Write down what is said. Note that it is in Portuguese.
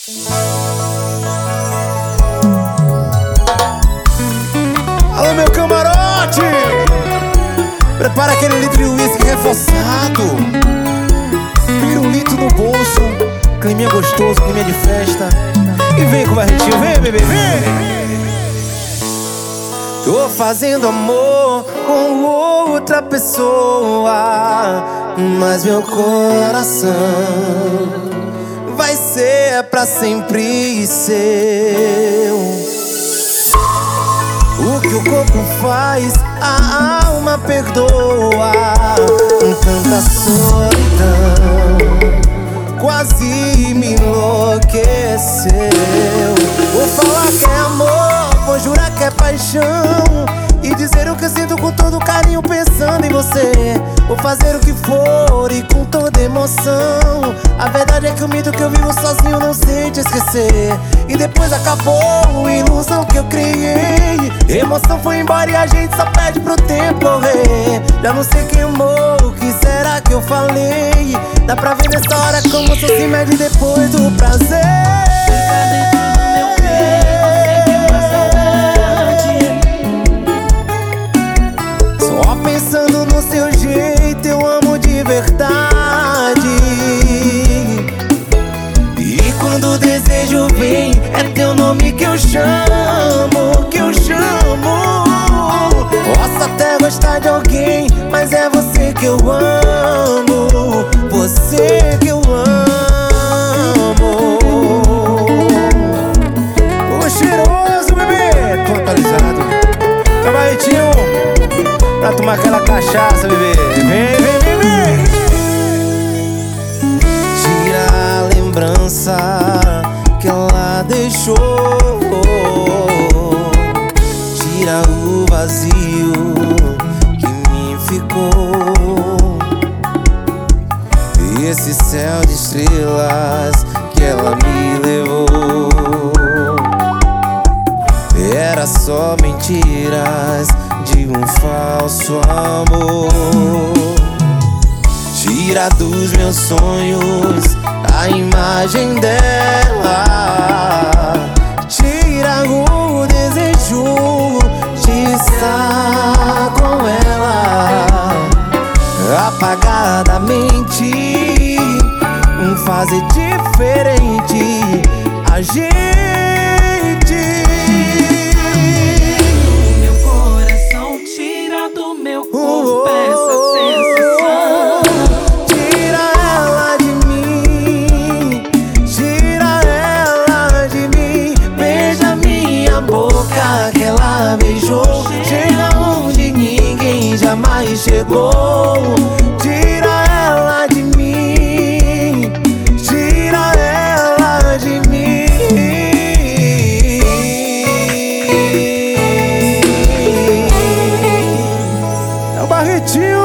Alô, meu camarote! Prepara aquele litro de uísque reforçado, pirulito no bolso, climinha gostoso, climinha de festa. E vem com o Barretinho, vem, bebê, vem! Tô fazendo amor com outra pessoa, mas meu coração vai ser pra sempre seu. O que o corpo faz, a alma perdoa. Tanta solidão quase me enlouqueceu. Vou falar que é amor, vou jurar que é paixão, e dizer o que eu sinto com todo carinho pensando em você. Vou fazer o que for e com toda emoção. A verdade é que o mito que eu vivo sozinho não sei te esquecer. E depois acabou a ilusão que eu criei. Emoção foi embora e a gente só pede pro tempo correr. Já não sei quem amou, o que será que eu falei? Dá pra ver nessa hora como só se mede depois do prazer. Pensando no seu jeito, eu amo de verdade. E quando o desejo vem, é teu nome que eu chamo, que eu chamo. Posso até gostar de alguém, mas é você que eu amo, você que eu amo. Ô cheiroso, bebê, tô atualizado. Cabarretinho, pra tomar aquela cachaça, bebê. Vem, vem, vem, vem. Tira a lembrança que ela deixou, tira o vazio que me ficou. Esse céu de estrelas que ela me levou era só mentiras de um falso amor. Tira dos meus sonhos a imagem dela, tira o desejo de estar com ela. Apagadamente fazer diferente a gente. Que ela beijou, chega onde ninguém jamais chegou. Tira ela de mim, tira ela de mim. É o Barretinho.